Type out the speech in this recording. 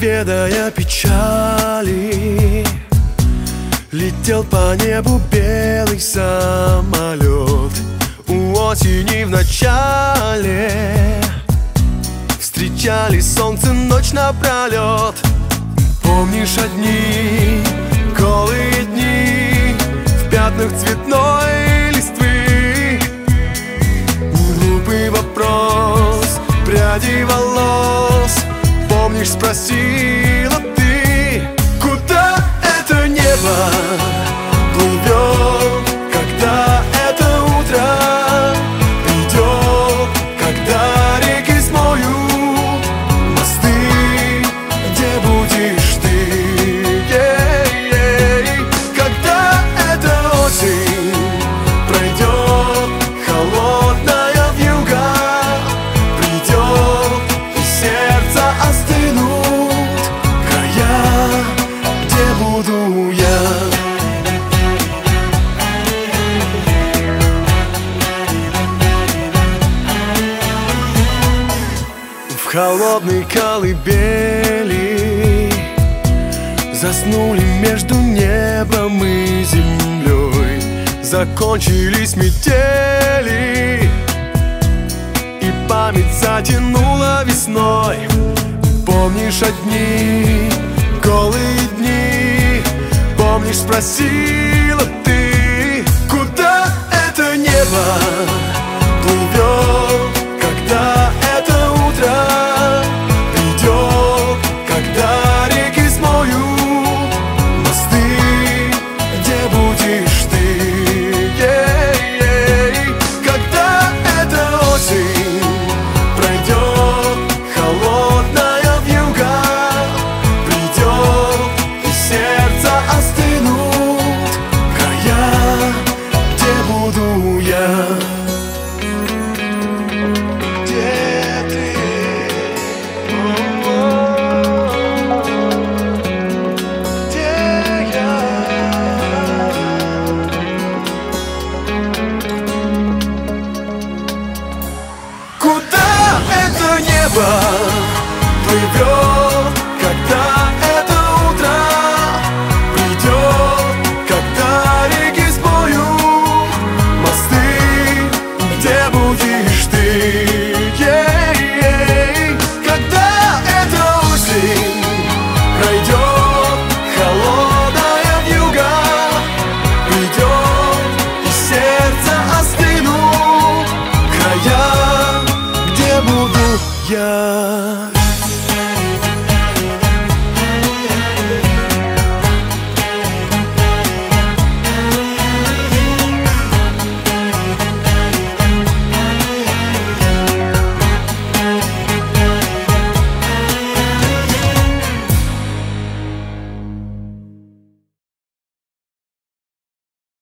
ведая печали, летел по небу белый самолет. У осени в начале встречали солнце ночь напролет. Помнишь одни голые дни в пятнах цветной листвы? Глупый вопрос пряди волос, помнишь, спросила ты, куда это небо плывет, когда это утро придет, когда реки смоют мосты, где будешь ты, когда эта осень пройдет, холодная вьюга придет, и сердце остынут края, где буду я. В холодной колыбели заснули между небом и землей. Закончились метели, и память затянула весной. Помнишь одни голые дни, помнишь, спросила ты, куда это небо плывет, когда это утро придет, когда реки смоют мосты, где будешь ты, когда эта осень пройдет, холодная вьюга придет, и сердце остынут края, где буду я. Куда это небо плывет, когда это утро придет, когда реки смоют мосты, где будешь ты, когда эта осень пройдет, холодная вьюга придет, и сердце остынут края, где буду я.